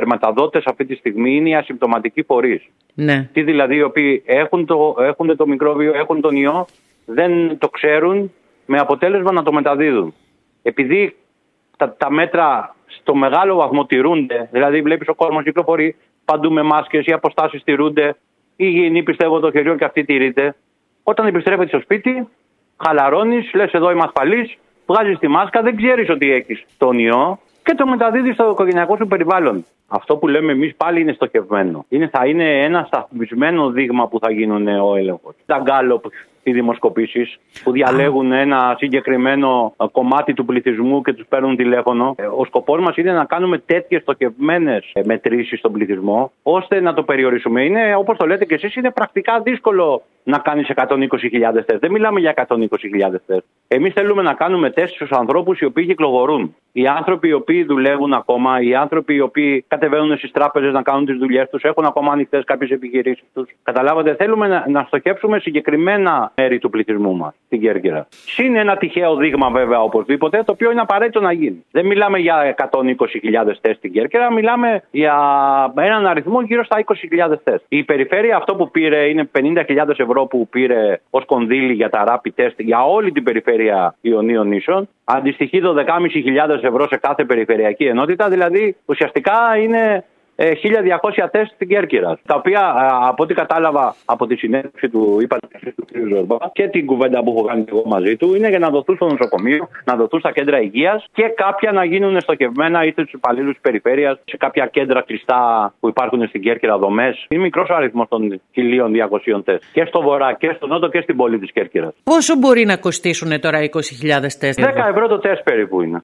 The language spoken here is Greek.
σπερματοδότες αυτή τη στιγμή είναι οι ασυμπτωματικοί φορείς. Ναι. Τι δηλαδή, οι οποίοι έχουν το μικρόβιο, έχουν τον ιό, δεν το ξέρουν, με αποτέλεσμα να το μεταδίδουν. Επειδή τα μέτρα στο μεγάλο βαθμό τηρούνται, δηλαδή βλέπεις ο κόσμος κυκλοφορεί παντού με μάσκες, οι αποστάσεις τηρούνται, η υγιεινή πιστεύω των χεριών και αυτή τηρείται. Όταν επιστρέφεται στο σπίτι, χαλαρώνεις, λες εδώ είμαι ασφαλής, βγάζεις τη μάσκα, δεν ξέρεις ότι έχεις τον ιό και το μεταδίδεις στο οικογενειακό σου περιβάλλον. Αυτό που λέμε εμείς πάλι είναι στοχευμένο. Θα είναι ένα σταθμισμένο δείγμα που θα γίνουν ο έλεγχος. Τα γκάλοπ, οι δημοσκοπήσεις που διαλέγουν ένα συγκεκριμένο κομμάτι του πληθυσμού και τους παίρνουν τηλέφωνο. Ο σκοπός μας είναι να κάνουμε τέτοιες στοχευμένες μετρήσεις στον πληθυσμό, ώστε να το περιορίσουμε. Είναι, όπως το λέτε και εσείς, είναι πρακτικά δύσκολο να κάνεις 120.000 τεστ. Δεν μιλάμε για 120.000 τεστ. Εμείς θέλουμε να κάνουμε τεστ στους ανθρώπους οι οποίοι κυκλοφορούν. Οι άνθρωποι οι οποίοι δουλεύουν ακόμα, οι άνθρωποι οι οποίοι κατεβαίνουν στις τράπεζες να κάνουν τις δουλειές τους, έχουν ακόμα ανοιχτές κάποιες επιχειρήσεις τους. Καταλάβατε, θέλουμε να στοχεύσουμε συγκεκριμένα μέρη του πληθυσμού μας στην Κέρκυρα. Συν ένα τυχαίο δείγμα, βέβαια, οπωσδήποτε, το οποίο είναι απαραίτητο να γίνει. Δεν μιλάμε για 120.000 τεστ στην Κέρκυρα, μιλάμε για έναν αριθμό γύρω στα 20.000 τεστ. Η περιφέρεια αυτό που πήρε είναι 50.000 ευρώ που πήρε ως κονδύλι για τα rapid test για όλη την περιφέρεια Ιωνίων Νήσων. Αντιστοιχεί 12.500 ευρώ σε κάθε περιφερειακή ενότητα, δηλαδή ουσιαστικά είναι 1.200 τεστ στην Κέρκυρα. Τα οποία, από ό,τι κατάλαβα από τη συνέντευξη του του κ. Ζορμπά και την κουβέντα που έχω κάνει εγώ μαζί του, είναι για να δοθούν στο νοσοκομείο, να δοθούν στα κέντρα υγείας και κάποια να γίνουν στοχευμένα είτε στους υπαλλήλους της περιφέρειας, σε κάποια κέντρα κλειστά που υπάρχουν στην Κέρκυρα, δομές. Είναι μικρός ο αριθμός των 1.200 τεστ. Και στο βορρά και στο νότο και στην πόλη της Κέρκυρας. Πόσο μπορεί να κοστίσουν τώρα 20.000 τεστ? 10 ευρώ το τεστ περίπου είναι.